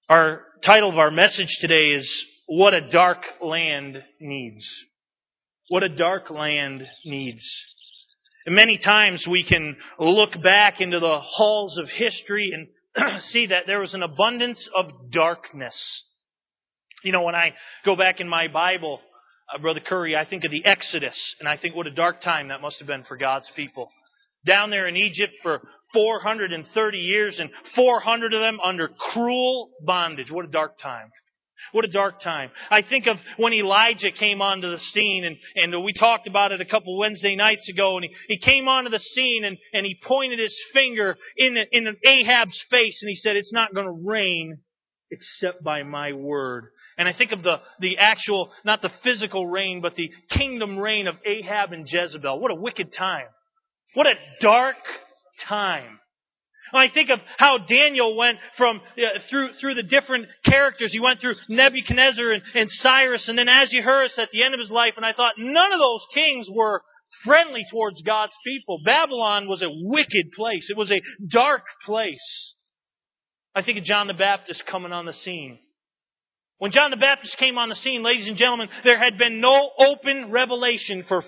Our title of our message today is What a Dark Land Needs. What a dark land needs. And many times we can look back into the halls of history and see that there was an abundance of darkness. You know, when I go back in my Bible, Brother Curry, I think of the Exodus, and I think what a dark time that must have been for God's people. Down there in Egypt for 430 years, and 400 of them under cruel bondage. What a dark time. What a dark time. I think of when Elijah came onto the scene, and we talked about it a couple Wednesday nights ago, and he came onto the scene, and he pointed his finger in Ahab's face, and he said, "It's not going to rain except by my word." And I think of the actual, not the physical reign, but the kingdom reign of Ahab and Jezebel. What a wicked time. What a dark time. I think of how Daniel went from through the different characters. He went through Nebuchadnezzar and Cyrus, and then Ahasuerus at the end of his life. And I thought none of those kings were friendly towards God's people. Babylon was a wicked place. It was a dark place. I think of John the Baptist coming on the scene. When John the Baptist came on the scene, ladies and gentlemen, there had been no open revelation for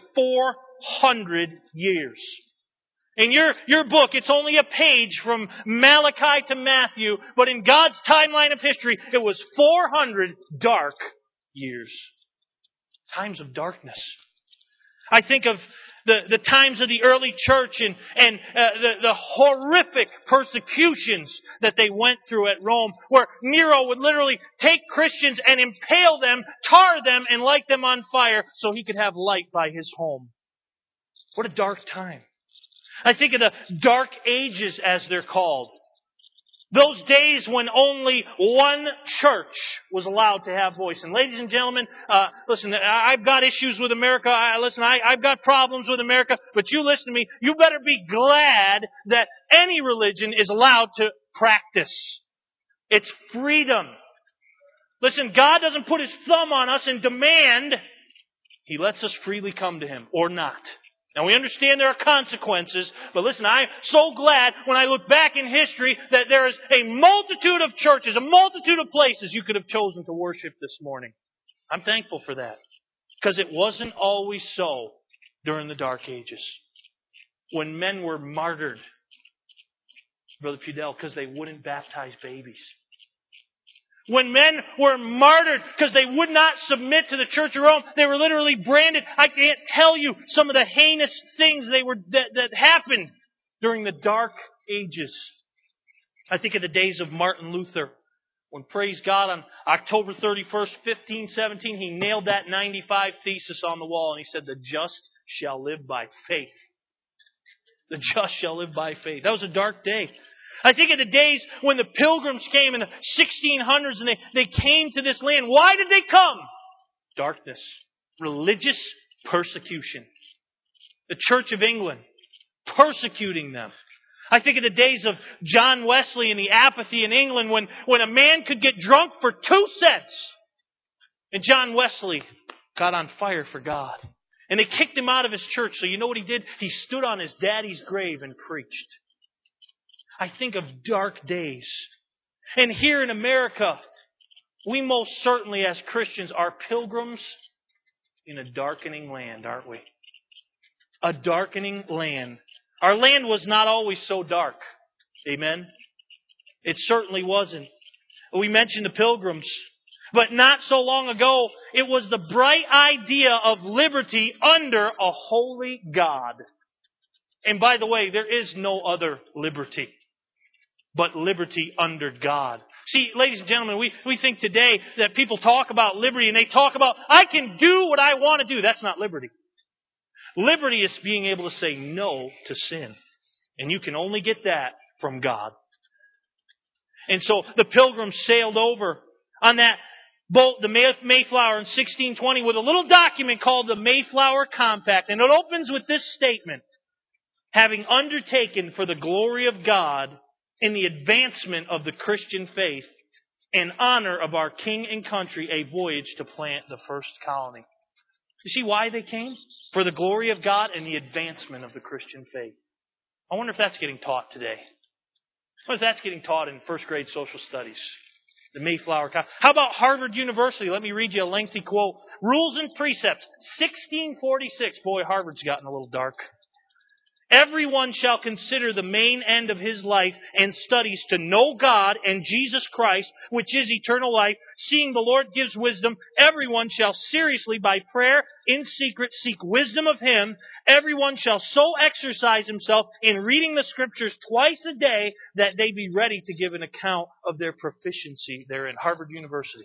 400 years. In your book, it's only a page from Malachi to Matthew, but in God's timeline of history, it was 400 dark years. Times of darkness. I think of the times of the early church and the horrific persecutions that they went through at Rome, where Nero would literally take Christians and impale them, tar them, and light them on fire so he could have light by his home. What a dark time. I think of the dark ages as they're called. Those days when only one church was allowed to have voice. And ladies and gentlemen, listen, I've got issues with America. I've got problems with America. But you listen to me. You better be glad that any religion is allowed to practice. It's freedom. Listen, God doesn't put His thumb on us and demand. He lets us freely come to Him or not. Now, we understand there are consequences, but listen, I'm so glad when I look back in history that there is a multitude of churches, a multitude of places you could have chosen to worship this morning. I'm thankful for that, because it wasn't always so during the Dark Ages, when men were martyred, Brother Pudell, because they wouldn't baptize babies. When men were martyred because they would not submit to the Church of Rome, they were literally branded. I can't tell you some of the heinous things that happened during the Dark Ages. I think of the days of Martin Luther, when, praise God, on October 31st, 1517, he nailed that 95 thesis on the wall, and he said, "The just shall live by faith." The just shall live by faith. That was a dark day. I think of the days when the Pilgrims came in the 1600s and they came to this land. Why did they come? Darkness. Religious persecution. The Church of England persecuting them. I think of the days of John Wesley and the apathy in England when a man could get drunk for 2 cents. And John Wesley got on fire for God. And they kicked him out of his church. So you know what he did? He stood on his daddy's grave and preached. I think of dark days. And here in America, we most certainly as Christians are pilgrims in a darkening land, aren't we? A darkening land. Our land was not always so dark. Amen? It certainly wasn't. We mentioned the Pilgrims. But not so long ago, it was the bright idea of liberty under a holy God. And by the way, there is no other liberty but liberty under God. See, ladies and gentlemen, we think today that people talk about liberty and they talk about, I can do what I want to do. That's not liberty. Liberty is being able to say no to sin. And you can only get that from God. And so the Pilgrims sailed over on that boat, the Mayflower, in 1620 with a little document called the Mayflower Compact. And it opens with this statement: having undertaken for the glory of God in the advancement of the Christian faith, in honor of our King and country, a voyage to plant the first colony. You see why they came? For the glory of God and the advancement of the Christian faith. I wonder if that's getting taught today. I wonder if that's getting taught in first grade social studies. The Mayflower College. How about Harvard University? Let me read you a lengthy quote. Rules and Precepts, 1646. Boy, Harvard's gotten a little dark. Everyone shall consider the main end of his life and studies to know God and Jesus Christ, which is eternal life. Seeing the Lord gives wisdom, everyone shall seriously by prayer in secret seek wisdom of Him. Everyone shall so exercise himself in reading the Scriptures twice a day that they be ready to give an account of their proficiency there in Harvard University.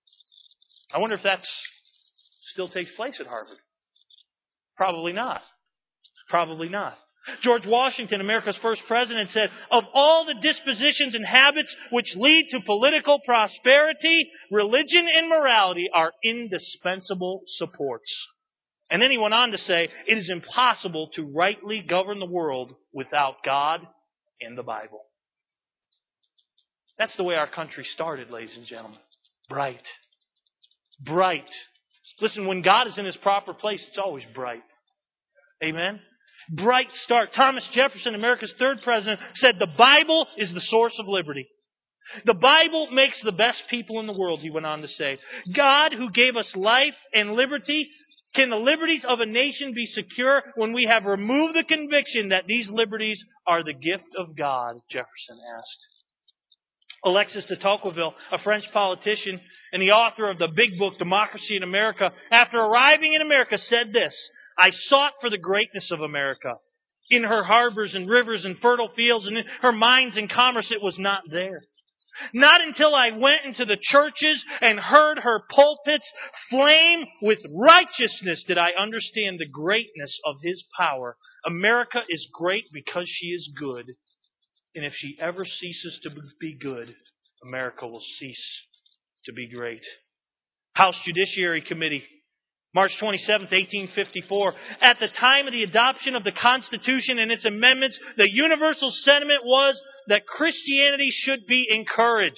I wonder if that still takes place at Harvard. Probably not. Probably not. George Washington, America's first president, said, of all the dispositions and habits which lead to political prosperity, religion and morality are indispensable supports. And then he went on to say, it is impossible to rightly govern the world without God and the Bible. That's the way our country started, ladies and gentlemen. Bright. Bright. Listen, when God is in His proper place, it's always bright. Amen? Bright start. Thomas Jefferson, America's third president, said the Bible is the source of liberty. The Bible makes the best people in the world, he went on to say. God, who gave us life and liberty, can the liberties of a nation be secure when we have removed the conviction that these liberties are the gift of God, Jefferson asked. Alexis de Tocqueville, a French politician and the author of the big book, Democracy in America, after arriving in America said this, I sought for the greatness of America. In her harbors and rivers and fertile fields and in her mines and commerce, it was not there. Not until I went into the churches and heard her pulpits flame with righteousness did I understand the greatness of His power. America is great because she is good. And if she ever ceases to be good, America will cease to be great. House Judiciary Committee, March 27, 1854. At the time of the adoption of the Constitution and its amendments, the universal sentiment was that Christianity should be encouraged.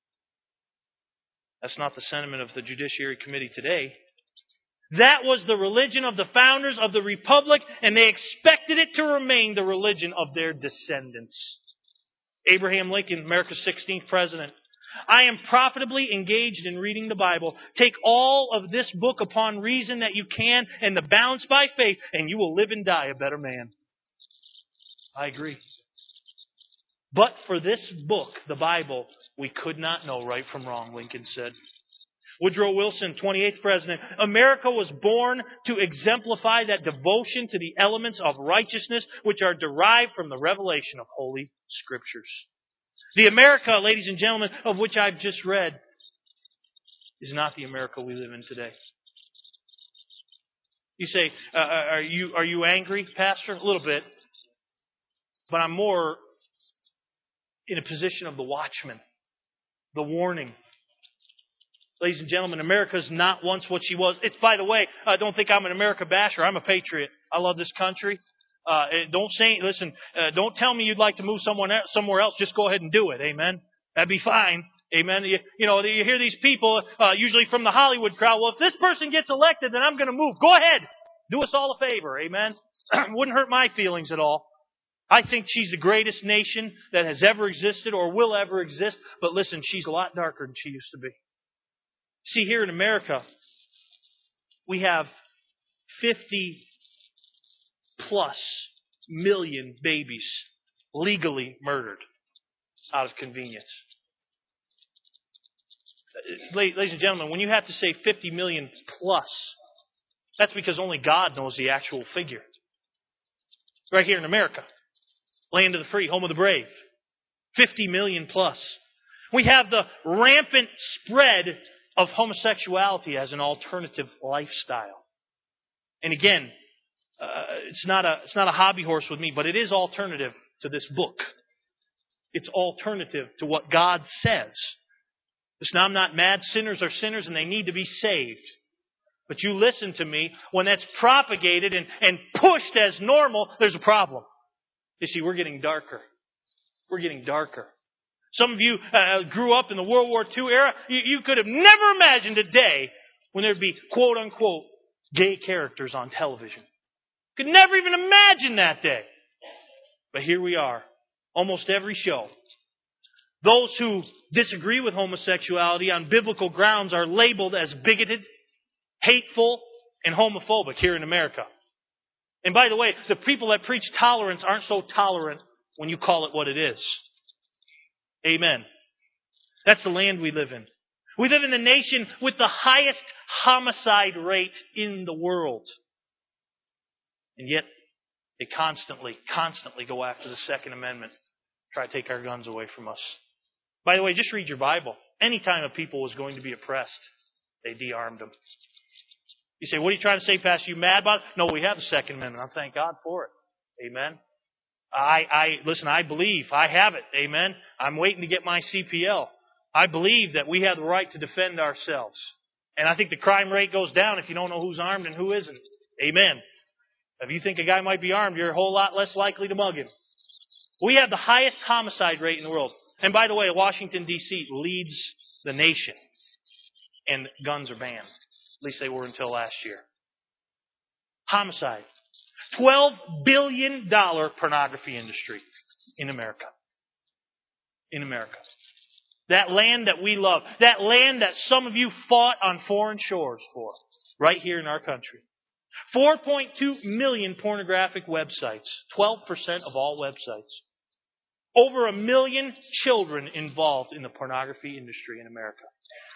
That's not the sentiment of the Judiciary Committee today. That was the religion of the founders of the Republic, and they expected it to remain the religion of their descendants. Abraham Lincoln, America's 16th president. I am profitably engaged in reading the Bible. Take all of this book upon reason that you can and the balance by faith, and you will live and die a better man. I agree. But for this book, the Bible, we could not know right from wrong, Lincoln said. Woodrow Wilson, 28th president. America was born to exemplify that devotion to the elements of righteousness which are derived from the revelation of Holy Scriptures. The America, ladies and gentlemen, of which I've just read, is not the America we live in today. You say, are you angry, Pastor? A little bit. But I'm more in a position of the watchman, the warning. Ladies and gentlemen, America is not once what she was. It's, by the way, don't think I'm an America basher. I'm a patriot. I love this country. Don't tell me you'd like to move somewhere else. Just go ahead and do it. Amen. That'd be fine. Amen. You hear these people, usually from the Hollywood crowd. Well, if this person gets elected, then I'm going to move. Go ahead. Do us all a favor. Amen. Wouldn't hurt my feelings at all. I think she's the greatest nation that has ever existed or will ever exist. But listen, she's a lot darker than she used to be. See, here in America, we have 50 plus million babies legally murdered out of convenience. Ladies and gentlemen, when you have to say 50 million plus, that's because only God knows the actual figure. Right here in America, land of the free, home of the brave, 50 million plus. We have the rampant spread of homosexuality as an alternative lifestyle. And again, it's not a hobby horse with me, but it is alternative to this book. It's alternative to what God says. Listen, I'm not mad. Sinners are sinners and they need to be saved. But you listen to me, when that's propagated and pushed as normal, there's a problem. You see, we're getting darker. We're getting darker. Some of you grew up in the World War II era. You could have never imagined a day when there'd be, quote unquote, gay characters on television. Could never even imagine that day. But here we are. Almost every show. Those who disagree with homosexuality on biblical grounds are labeled as bigoted, hateful, and homophobic here in America. And by the way, the people that preach tolerance aren't so tolerant when you call it what it is. Amen. That's the land we live in. We live in the nation with the highest homicide rate in the world. And yet, they constantly go after the Second Amendment, try to take our guns away from us. By the way, just read your Bible. Anytime a people was going to be oppressed, they de-armed them. You say, what are you trying to say, Pastor? You mad about it? No, we have the Second Amendment. I thank God for it. Amen. Listen, I believe. I have it. Amen. I'm waiting to get my CPL. I believe that we have the right to defend ourselves. And I think the crime rate goes down if you don't know who's armed and who isn't. Amen. If you think a guy might be armed, you're a whole lot less likely to mug him. We have the highest homicide rate in the world. And by the way, Washington, D.C. leads the nation. And guns are banned. At least they were until last year. Homicide. $12 billion pornography industry in America. In America. That land that we love. That land that some of you fought on foreign shores for. Right here in our country. 4.2 million pornographic websites. 12% of all websites. Over 1 million children involved in the pornography industry in America.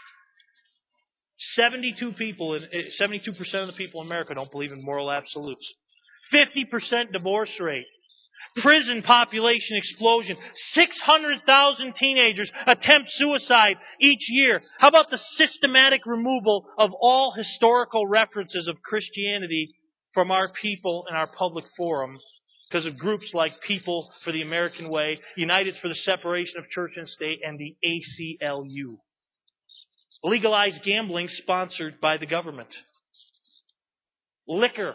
72% of the people in America don't believe in moral absolutes. 50% divorce rate. Prison population explosion. 600,000 teenagers attempt suicide each year. How about the systematic removal of all historical references of Christianity from our people and our public forum because of groups like People for the American Way, United for the Separation of Church and State, and the ACLU. Legalized gambling sponsored by the government. Liquor.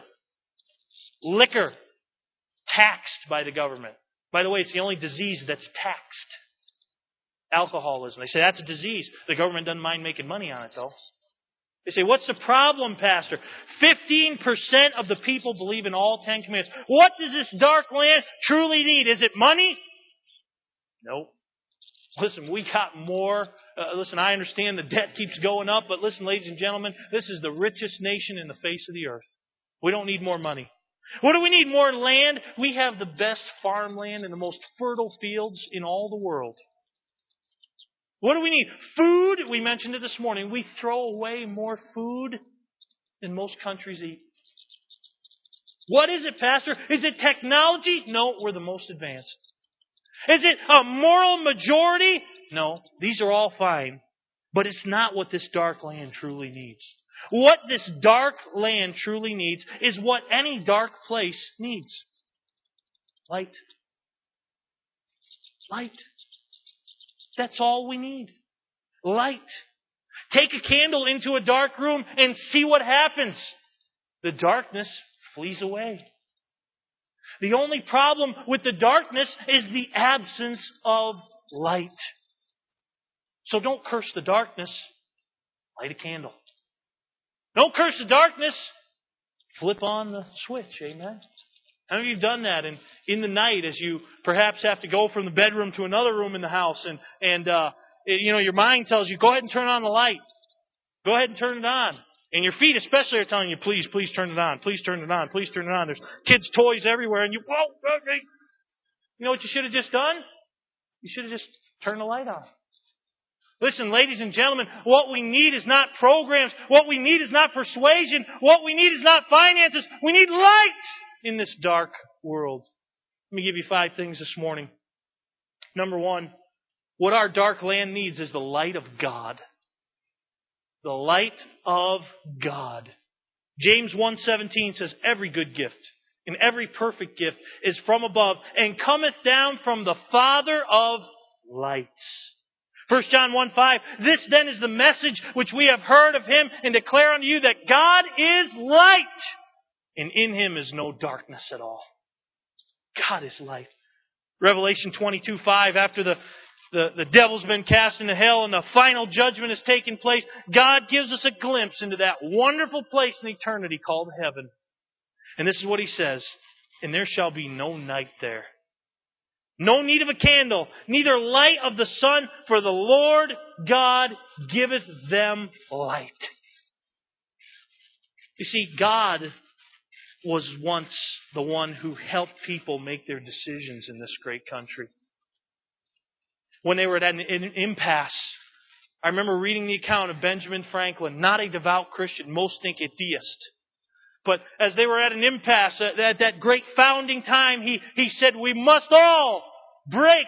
Taxed by the government. By the way, it's the only disease that's taxed. Alcoholism. They say that's a disease. The government doesn't mind making money on it, though. They say, what's the problem, Pastor? 15% of the people believe in all 10 commandments. What does this dark land truly need? Is it money? No. Listen, we got more. Listen, I understand the debt keeps going up, but listen, ladies and gentlemen, this is the richest nation in the face of the earth. We don't need more money. What do we need? More land? We have the best farmland and the most fertile fields in all the world. What do we need? Food. We mentioned it this morning. We throw away more food than most countries eat. What is it, Pastor? Is it technology? No, we're the most advanced. Is it a moral majority? No, these are all fine. But it's not what this dark land truly needs. What this dark land truly needs is what any dark place needs. Light. Light. That's all we need. Light. Take a candle into a dark room and see what happens. The darkness flees away. The only problem with the darkness is the absence of light. So don't curse the darkness. Light a candle. Don't curse the darkness. Flip on the switch. Amen. How many of you have done that in the night as you perhaps have to go from the bedroom to another room in the house and your mind tells you, go ahead and turn on the light. Go ahead and turn it on. And your feet especially are telling you, please turn it on. Please turn it on. Please turn it on. There's kids' toys everywhere and you know what you should have just done? You should have just turned the light on. Listen, ladies and gentlemen, what we need is not programs. What we need is not persuasion. What we need is not finances. We need light in this dark world. Let me give you 5 things this morning. Number 1, what our dark land needs is the light of God. The light of God. James 1:17 says, every good gift and every perfect gift is from above and cometh down from the Father of lights. 1 John 1:5, this then is the message which we have heard of Him and declare unto you that God is light, and in Him is no darkness at all. God is light. Revelation 22:5, after the devil's been cast into hell and the final judgment has taken place, God gives us a glimpse into that wonderful place in eternity called heaven. And this is what He says, and there shall be no night there. No need of a candle, neither light of the sun, for the Lord God giveth them light. You see, God was once the one who helped people make their decisions in this great country. When they were at an impasse, I remember reading the account of Benjamin Franklin, not a devout Christian, most think a deist. But as they were at an impasse, at that great founding time, he said, we must all break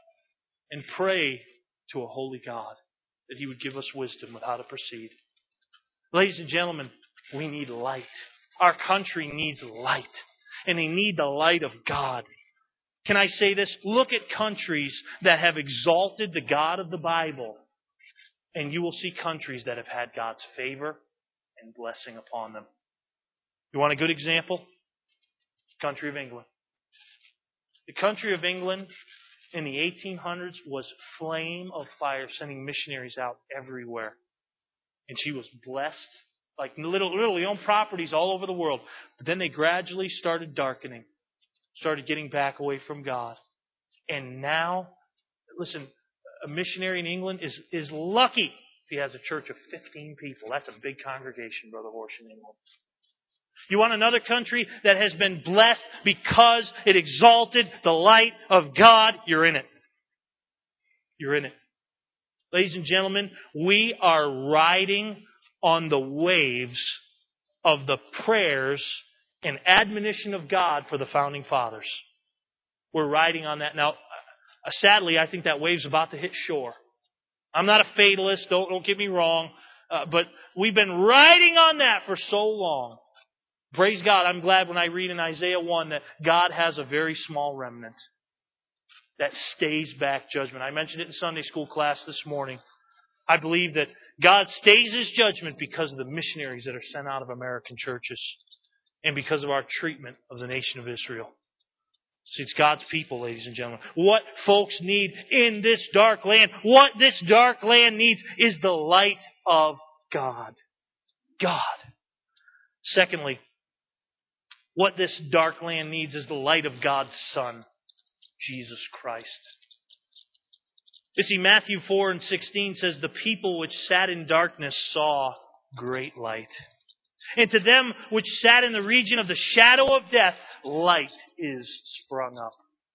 and pray to a holy God, that He would give us wisdom of how to proceed. Ladies and gentlemen, we need light. Our country needs light. And they need the light of God. Can I say this? Look at countries that have exalted the God of the Bible, and you will see countries that have had God's favor and blessing upon them. You want a good example? Country of England. The country of England in the 1800s was flame of fire, sending missionaries out everywhere. And she was blessed, like literally owned properties all over the world. But then they gradually started darkening, started getting back away from God. And now, listen, a missionary in England is lucky if he has a church of 15 people. That's a big congregation, Brother Horsch, in England. You want another country that has been blessed because it exalted the light of God? You're in it. You're in it. Ladies and gentlemen, we are riding on the waves of the prayers and admonition of God for the founding fathers. We're riding on that. Now, sadly, I think that wave's about to hit shore. I'm not a fatalist, don't get me wrong, but we've been riding on that for so long. Praise God, I'm glad when I read in Isaiah 1 that God has a very small remnant that stays back judgment. I mentioned it in Sunday school class this morning. I believe that God stays His judgment because of the missionaries that are sent out of American churches and because of our treatment of the nation of Israel. See, it's God's people, ladies and gentlemen. What folks need in this dark land, what this dark land needs is the light of God. God. Secondly, what this dark land needs is the light of God's Son, Jesus Christ. You see, Matthew 4:16 says, the people which sat in darkness saw great light. And to them which sat in the region of the shadow of death, light is sprung up.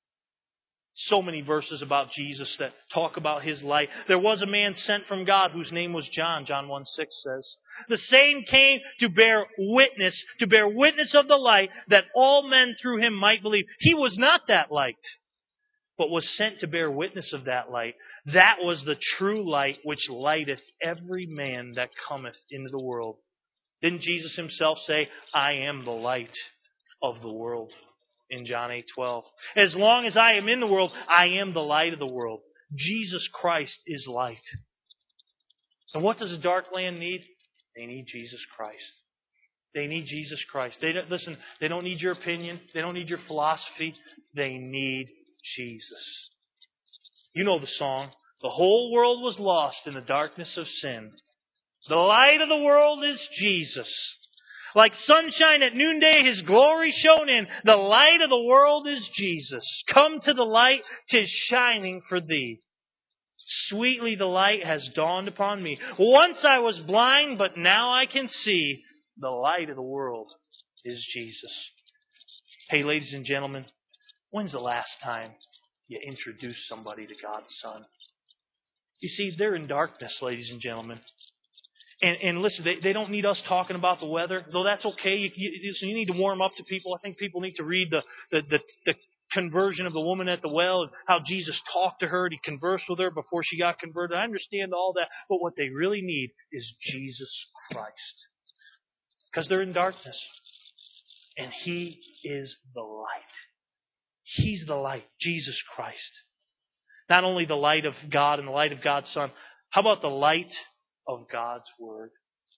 So many verses about Jesus that talk about His light. There was a man sent from God whose name was John. John 1:6 says, the same came to bear witness of the light, that all men through Him might believe. He was not that light, but was sent to bear witness of that light. That was the true light which lighteth every man that cometh into the world. Didn't Jesus Himself say, I am the light of the world? In John 8:12. As long as I am in the world, I am the light of the world. Jesus Christ is light. And what does a dark land need? They need Jesus Christ. They need Jesus Christ. They don't need your opinion. They don't need your philosophy. They need Jesus. You know the song. The whole world was lost in the darkness of sin. The light of the world is Jesus. Like sunshine at noonday, His glory shone in. The light of the world is Jesus. Come to the light, 'tis shining for thee. Sweetly the light has dawned upon me. Once I was blind, but now I can see. The light of the world is Jesus. Hey, ladies and gentlemen, when's the last time you introduced somebody to God's Son? You see, they're in darkness, ladies and gentlemen. And listen, they don't need us talking about the weather, though that's okay. You need to warm up to people. I think people need to read the conversion of the woman at the well, and how Jesus talked to her and He conversed with her before she got converted. I understand all that, but what they really need is Jesus Christ. Because they're in darkness. And He is the light. He's the light, Jesus Christ. Not only the light of God and the light of God's Son, how about the light of God's Word?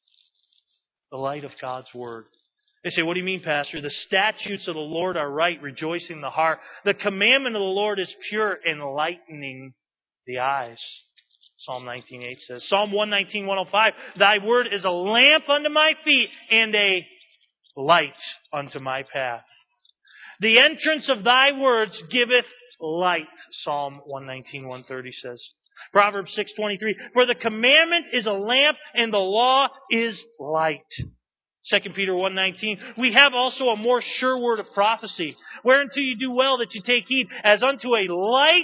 The light of God's Word. They say, what do you mean, Pastor? The statutes of the Lord are right, rejoicing the heart. The commandment of the Lord is pure, enlightening the eyes. Psalm 19:8 says. Psalm 119:105, Thy word is a lamp unto my feet and a light unto my path. The entrance of Thy words giveth light, Psalm 119, 130 says. Proverbs 6:23, for the commandment is a lamp and the law is light. 2 Peter 1:19, we have also a more sure word of prophecy, whereunto you do well that you take heed, as unto a light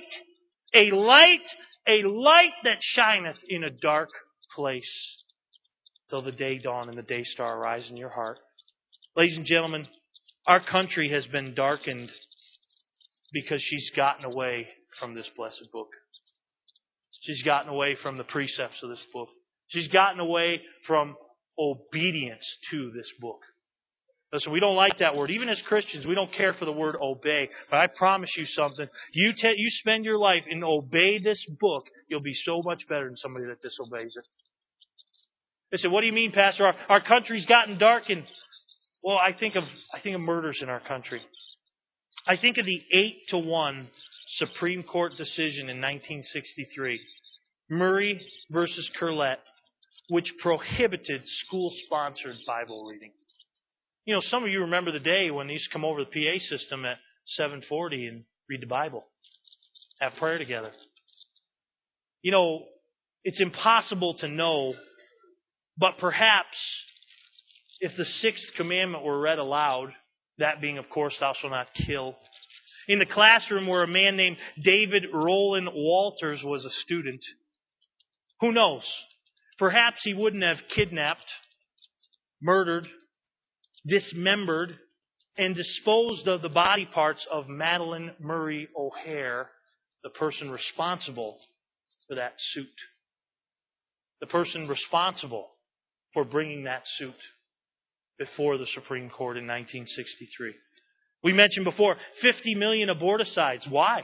that shineth in a dark place, till the day dawn and the day star arise in your heart. Ladies and gentlemen, our country has been darkened because she's gotten away from this blessed book. She's gotten away from the precepts of this book. She's gotten away from obedience to this book. Listen, we don't like that word. Even as Christians, we don't care for the word obey. But I promise you something. You spend your life and obey this book, you'll be so much better than somebody that disobeys it. They say, what do you mean, Pastor? Our country's gotten darkened. Well, I think of murders in our country. I think of the 8-1 Supreme Court decision in 1963, Murray versus Curlett, which prohibited school-sponsored Bible reading. You know, some of you remember the day when they used to come over the PA system at 7:40 and read the Bible, have prayer together. You know, it's impossible to know, but perhaps if the sixth commandment were read aloud, that being, of course, thou shalt not kill, in the classroom where a man named David Roland Walters was a student, who knows? Perhaps he wouldn't have kidnapped, murdered, dismembered, and disposed of the body parts of Madeleine Murray O'Hair, the person responsible for that suit. The person responsible for bringing that suit before the Supreme Court in 1963. We mentioned before, 50 million aborticides. Why?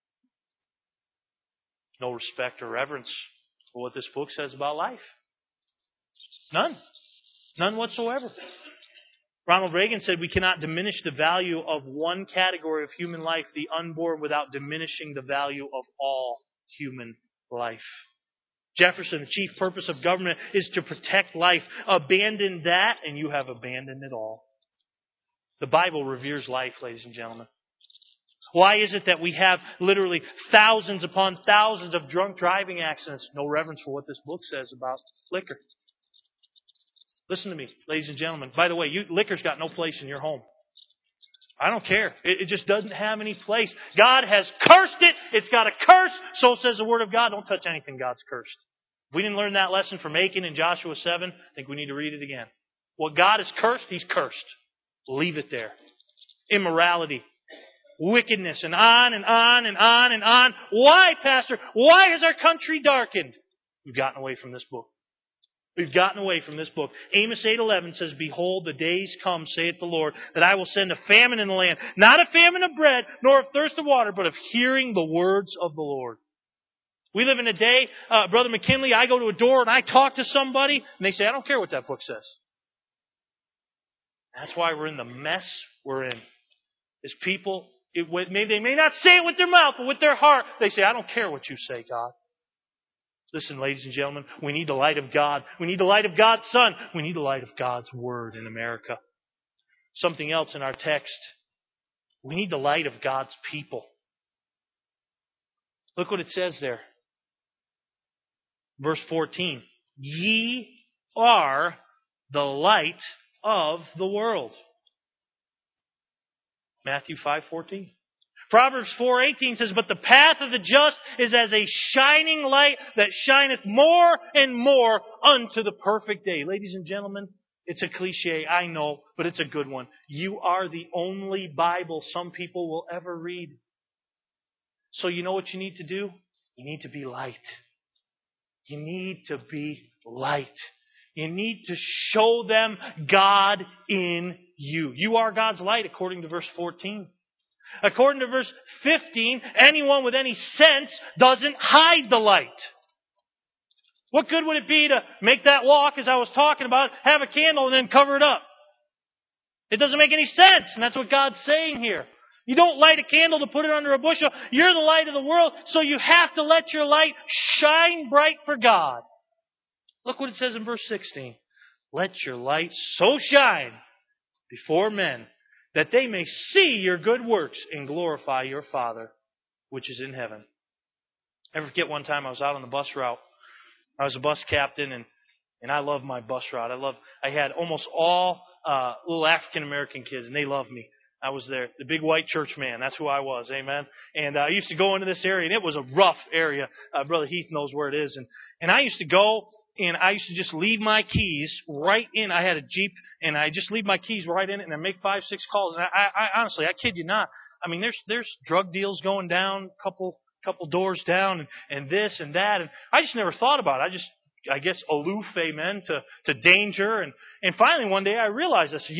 No respect or reverence for what this book says about life. None. None whatsoever. Ronald Reagan said we cannot diminish the value of one category of human life, the unborn, without diminishing the value of all human life. Jefferson, the chief purpose of government is to protect life. Abandon that and you have abandoned it all. The Bible reveres life, ladies and gentlemen. Why is it that we have literally thousands upon thousands of drunk driving accidents? No reverence for what this book says about liquor. Listen to me, ladies and gentlemen. By the way, liquor's got no place in your home. I don't care. It just doesn't have any place. God has cursed it. It's got a curse. So says the Word of God. Don't touch anything God's cursed. If we didn't learn that lesson from Achan in Joshua 7, I think we need to read it again. What God has cursed, He's cursed. Leave it there. Immorality, wickedness, and on and on and on and on. Why, Pastor? Why has our country darkened? We've gotten away from this book. We've gotten away from this book. Amos 8:11 says, behold, the days come, saith the Lord, that I will send a famine in the land. Not a famine of bread, nor of thirst of water, but of hearing the words of the Lord. We live in a day, Brother McKinley, I go to a door and I talk to somebody, and they say, I don't care what that book says. That's why we're in the mess we're in. Is people, they may not say it with their mouth, but with their heart, they say, I don't care what you say, God. Listen, ladies and gentlemen, we need the light of God. We need the light of God's Son. We need the light of God's Word in America. Something else in our text. We need the light of God's people. Look what it says there. Verse 14. Ye are the light of the world. Matthew 5:14. Proverbs 4:18 says, but the path of the just is as a shining light that shineth more and more unto the perfect day. Ladies and gentlemen, it's a cliche, I know, but it's a good one. You are the only Bible some people will ever read. So you know what you need to do? You need to be light. You need to be light. You need to show them God in you. You are God's light, according to verse 14. According to verse 15, anyone with any sense doesn't hide the light. What good would it be to make that walk, as I was talking about, have a candle and then cover it up? It doesn't make any sense, and that's what God's saying here. You don't light a candle to put it under a bushel. You're the light of the world, so you have to let your light shine bright for God. Look what it says in verse 16. Let your light so shine before men that they may see your good works and glorify your Father which is in heaven. I never forget one time I was out on the bus route. I was a bus captain, and I love my bus route. I had almost all little African American kids, and they loved me. I was there, the big white church man. That's who I was, amen. And I used to go into this area, and it was a rough area. Brother Heath knows where it is. And I used to go, and I used to just leave my keys right in. I had a Jeep, and I just leave my keys right in it, and I make 5-6 calls. And I honestly, I kid you not. I mean, there's drug deals going down, couple doors down, and this and that. And I just never thought about it. I guess, aloof, amen, to danger. And finally, one day I realized, I said,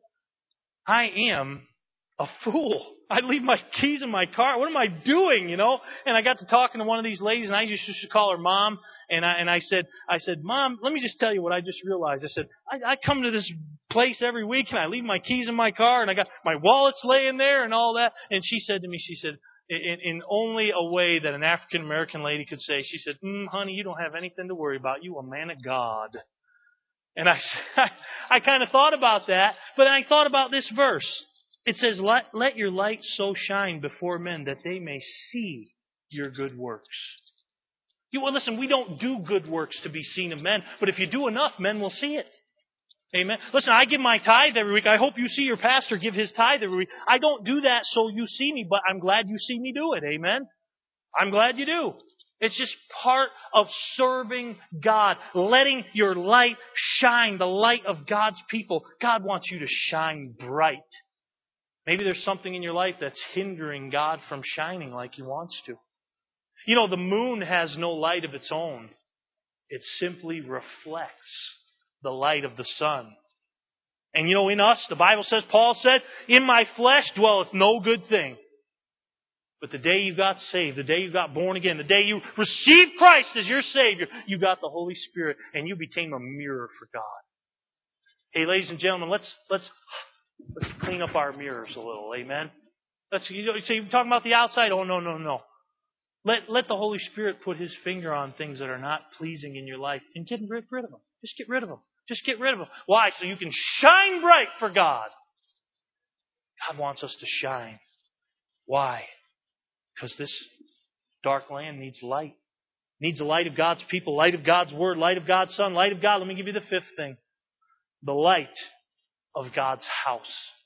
I am a fool. I leave my keys in my car. What am I doing, And I got to talking to one of these ladies, and I just used to call her Mom. And I said, Mom, let me just tell you what I just realized. I said, I come to this place every week, and I leave my keys in my car, and I got my wallets laying there and all that. And she said to me, in only a way that an African American lady could say, she said, honey, you don't have anything to worry about. You a man of God. And I kind of thought about that, but I thought about this verse. It says, let your light so shine before men that they may see your good works. Well, listen, we don't do good works to be seen of men, but if you do enough, men will see it. Amen. Listen, I give my tithe every week. I hope you see your pastor give his tithe every week. I don't do that so you see me, but I'm glad you see me do it. Amen. I'm glad you do. It's just part of serving God, letting your light shine, the light of God's people. God wants you to shine bright. Maybe there's something in your life that's hindering God from shining like He wants to. The moon has no light of its own. It simply reflects the light of the sun. And in us, the Bible says, Paul said, in my flesh dwelleth no good thing. But the day you got saved, the day you got born again, the day you received Christ as your Savior, you got the Holy Spirit and you became a mirror for God. Hey, ladies and gentlemen, let's clean up our mirrors a little. Amen. So you're talking about the outside? Oh, no. Let the Holy Spirit put His finger on things that are not pleasing in your life and get rid of them. Just get rid of them. Just get rid of them. Why? So you can shine bright for God. God wants us to shine. Why? Because this dark land needs light. It needs the light of God's people, light of God's Word, light of God's Son, light of God. Let me give you the fifth thing. The light of God's house.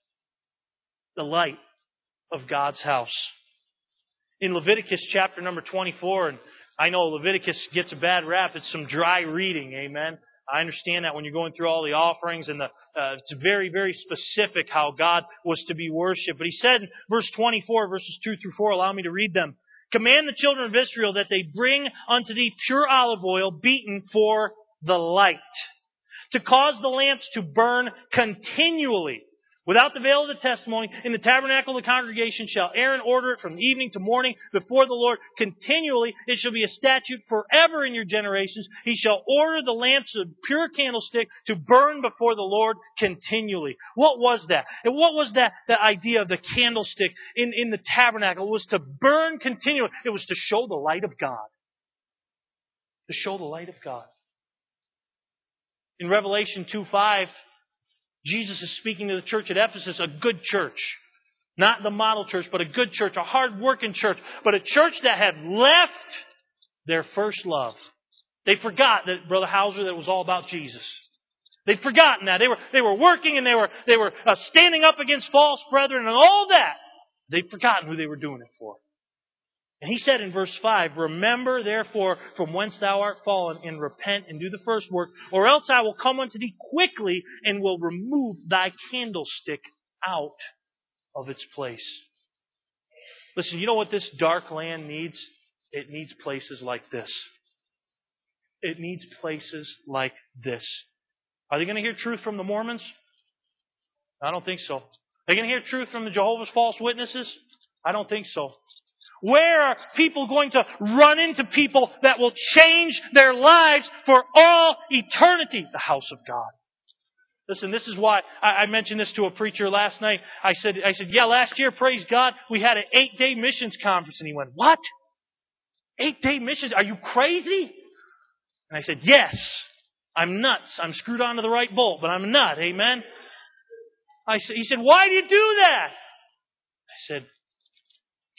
The light of God's house. In Leviticus chapter number 24, and I know Leviticus gets a bad rap. It's some dry reading, amen. I understand that when you're going through all the offerings and it's very, very specific how God was to be worshipped. But He said in verse 24, verses 2 through 4, allow me to read them. Command the children of Israel that they bring unto thee pure olive oil beaten for the light, to cause the lamps to burn continually. Without the veil of the testimony, in the tabernacle of the congregation shall Aaron order it from evening to morning before the Lord continually. It shall be a statute forever in your generations. He shall order the lamps of pure candlestick to burn before the Lord continually. What was that? And what was that idea of the candlestick in the tabernacle? It was to burn continually. It was to show the light of God. To show the light of God. In Revelation 2:5, Jesus is speaking to the church at Ephesus, a good church. Not the model church, but a good church, a hard-working church, but a church that had left their first love. They forgot that, Brother Hauser, that it was all about Jesus. They'd forgotten that. They were working and they were standing up against false brethren and all that. They'd forgotten who they were doing it for. And He said in verse 5, remember therefore from whence thou art fallen, and repent and do the first work, or else I will come unto thee quickly and will remove thy candlestick out of its place. Listen, you know what this dark land needs? It needs places like this. It needs places like this. Are they going to hear truth from the Mormons? I don't think so. Are they going to hear truth from the Jehovah's False Witnesses? I don't think so. Where are people going to run into people that will change their lives for all eternity? The house of God. Listen, this is why I mentioned this to a preacher last night. I said, yeah, last year, praise God, we had an 8-day missions conference. And he went, what? 8-day missions? Are you crazy? And I said, yes, I'm nuts. I'm screwed onto the right bolt, but I'm a nut. Amen? He said, why do you do that? I said,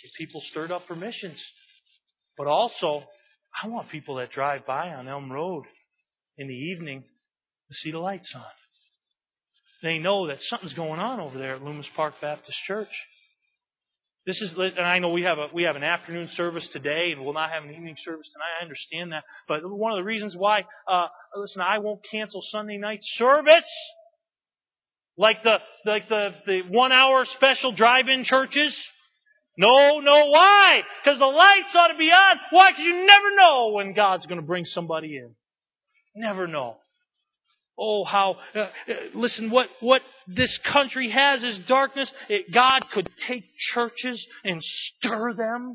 Get people stirred up for missions. But also, I want people that drive by on Elm Road in the evening to see the lights on. They know that something's going on over there at Loomis Park Baptist Church. And I know we have an afternoon service today, and we'll not have an evening service tonight. I understand that, but one of the reasons why, listen, I won't cancel Sunday night service, like the 1 hour special drive-in churches. No, why? Because the lights ought to be on. Why? Because you never know when God's going to bring somebody in. Never know. Oh, how, listen, what this country has is darkness. God could take churches and stir them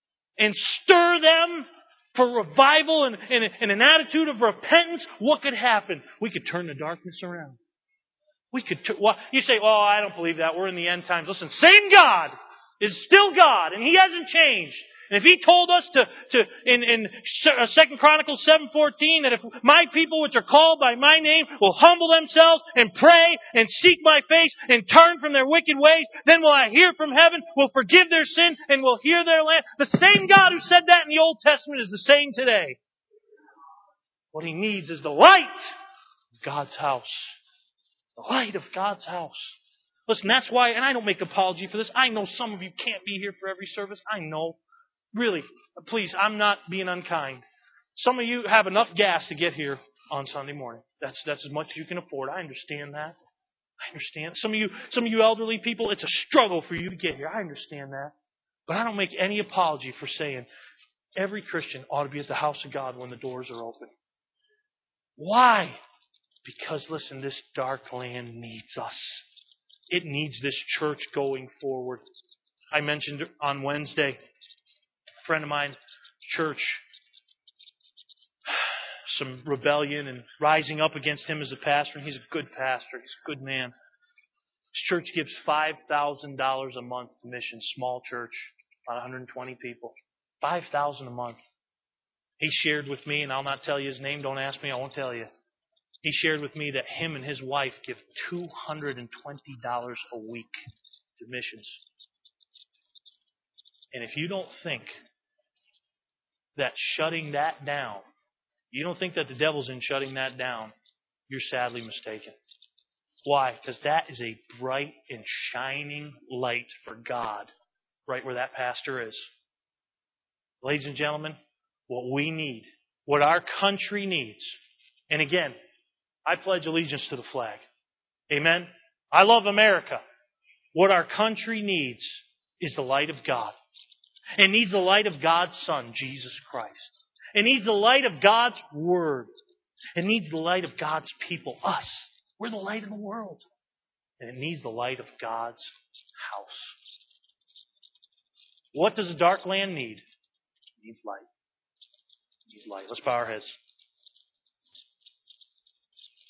for revival and an attitude of repentance. What could happen? We could turn the darkness around. You say, oh, I don't believe that. We're in the end times. Listen, same God is still God, and He hasn't changed. And if He told us in 2 Chronicles 7:14 that if my people which are called by my name will humble themselves and pray and seek my face and turn from their wicked ways, then will I hear from heaven, will forgive their sin, and will heal their land. The same God who said that in the Old Testament is the same today. What He needs is the light of God's house. The light of God's house. Listen, that's why, and I don't make apology for this. I know some of you can't be here for every service. I know. Really, please, I'm not being unkind. Some of you have enough gas to get here on Sunday morning. That's as much as you can afford. I understand that. I understand. Some of you elderly people, it's a struggle for you to get here. I understand that. But I don't make any apology for saying every Christian ought to be at the house of God when the doors are open. Why? Because, listen, this dark land needs us. It needs this church going forward. I mentioned on Wednesday, a friend of mine, church, some rebellion and rising up against him as a pastor. And he's a good pastor. He's a good man. His church gives $5,000 a month to missions. Small church, about 120 people. $5,000 a month. He shared with me, and I'll not tell you his name. Don't ask me. I won't tell you. He shared with me that him and his wife give $220 a week to missions. And if you don't think that shutting that down, you don't think that the devil's in shutting that down, you're sadly mistaken. Why? Because that is a bright and shining light for God right where that pastor is. Ladies and gentlemen, what we need, what our country needs, and again, I pledge allegiance to the flag. Amen? I love America. What our country needs is the light of God. It needs the light of God's Son, Jesus Christ. It needs the light of God's Word. It needs the light of God's people, us. We're the light of the world. And it needs the light of God's house. What does a dark land need? It needs light. It needs light. Let's bow our heads.